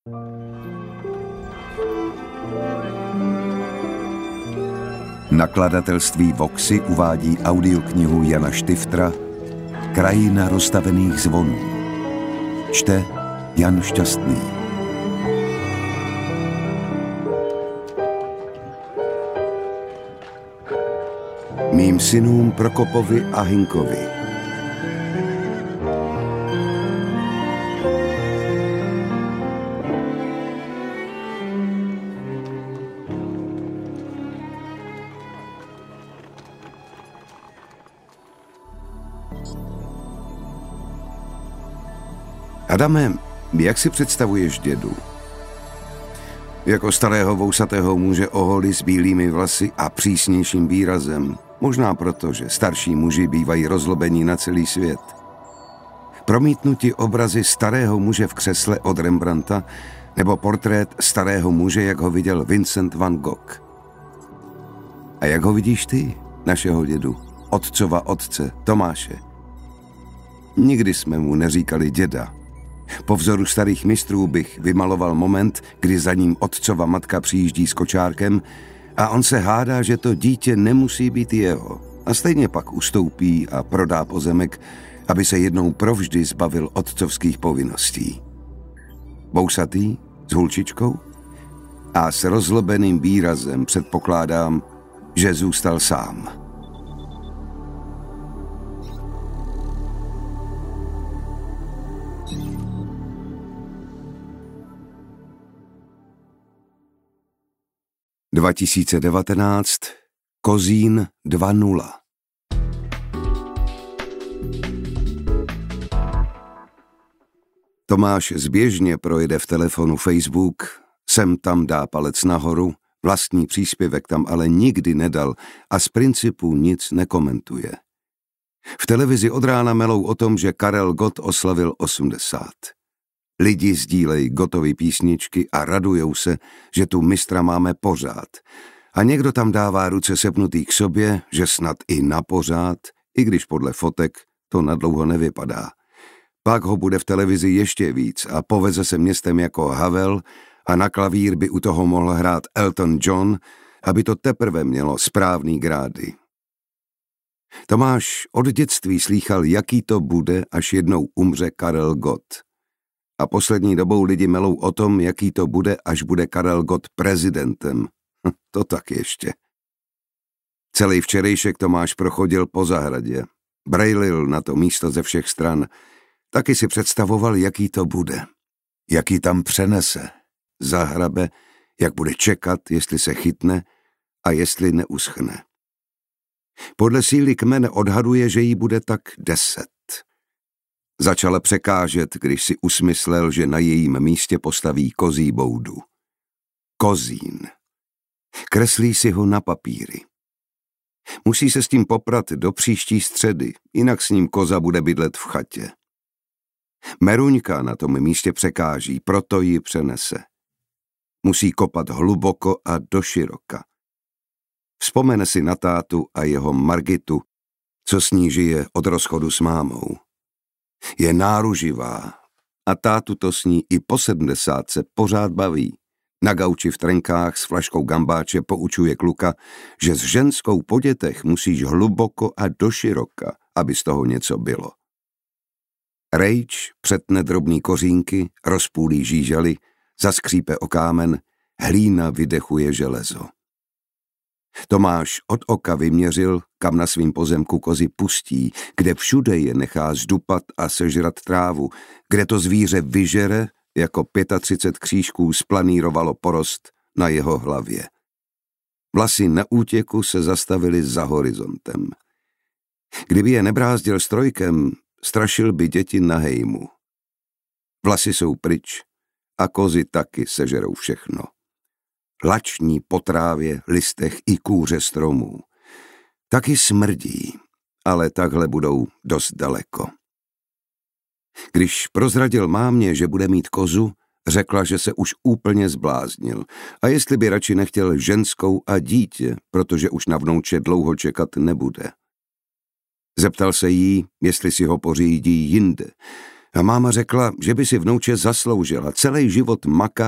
Nakladatelství Voxy uvádí audioknihu Jana Štiftra Krajina rozstavených zvonů. Čte Jan Šťastný. Mým synům Prokopovi a Hinkovi. Adame, jak si představuješ dědu? Jako starého vousatého muže oholy s bílými vlasy a přísnějším výrazem. Možná proto, že starší muži bývají rozlobení na celý svět. Promítnuti obrazy starého muže v křesle od Rembrandta nebo portrét starého muže, jak ho viděl Vincent van Gogh. A jak ho vidíš ty, našeho dědu, otcova otce, Tomáše? Nikdy jsme mu neříkali děda. Po vzoru starých mistrů bych vymaloval moment, kdy za ním otcova matka přijíždí s kočárkem a on se hádá, že to dítě nemusí být jeho. A stejně pak ustoupí a prodá pozemek, aby se jednou provždy zbavil otcovských povinností. Bousatý, s hulčičkou a s rozlobeným výrazem předpokládám, že zůstal sám. (2019) Kozín 2.0. Tomáš zběžně projede v telefonu Facebook, sem tam dá palec nahoru, vlastní příspěvek tam ale nikdy nedal a z principu nic nekomentuje. V televizi od rána melou o tom, že Karel Gott oslavil 80. Lidi sdílejí Gottovy písničky a radujou se, že tu mistra máme pořád. A někdo tam dává ruce sepnutý k sobě, že snad i na pořád, i když podle fotek to nadlouho nevypadá. Pak ho bude v televizi ještě víc a poveze se městem jako Havel a na klavír by u toho mohl hrát Elton John, aby to teprve mělo správný grády. Tomáš od dětství slýchal, jaký to bude, až jednou umře Karel Gott. A poslední dobou lidi melou o tom, jaký to bude, až bude Karel Gott prezidentem. To tak ještě. Celý včerejšek Tomáš prochodil po zahradě. Brejlil na to místo ze všech stran. Taky si představoval, jaký to bude. Jaký tam přenese. Zahrabe, jak bude čekat, jestli se chytne a jestli neuschne. Podle síly kmene odhaduje, že jí bude tak 10. Začala překážet, když si usmyslel, že na jejím místě postaví kozí boudu. Kozín. Kreslí si ho na papíry. Musí se s tím poprat do příští středy, jinak s ním koza bude bydlet v chatě. Meruňka na tom místě překáží, proto ji přenese. Musí kopat hluboko a doširoka. Vzpomene si na tátu a jeho Margitu, co s ní žije od rozchodu s mámou. Je náruživá a tátu to s ní i po 70 pořád baví. Na gauči v trenkách s flaškou gambáče poučuje kluka, že s ženskou po dětech musíš hluboko a doširoka, aby z toho něco bylo. Rejč přetne drobný kořínky, rozpůlí žížaly, zaskřípe o kámen, hlína vydechuje železo. Tomáš od oka vyměřil, kam na svým pozemku kozy pustí, kde všude je nechá zdupat a sežrat trávu, kde to zvíře vyžere, jako 35 křížků splanírovalo porost na jeho hlavě. Vlasy na útěku se zastavily za horizontem. Kdyby je nebrázdil strojkem, strašil by děti na hejmu. Vlasy jsou pryč a kozy taky sežerou všechno. Lační po trávě, listech i kůře stromů. Taky smrdí, ale takhle budou dost daleko. Když prozradil mámě, že bude mít kozu, řekla, že se už úplně zbláznil a jestli by radši nechtěl ženskou a dítě, protože už na vnouče dlouho čekat nebude. Zeptal se jí, jestli si ho pořídí jinde A máma řekla, že by si vnouče zasloužila, celý život maká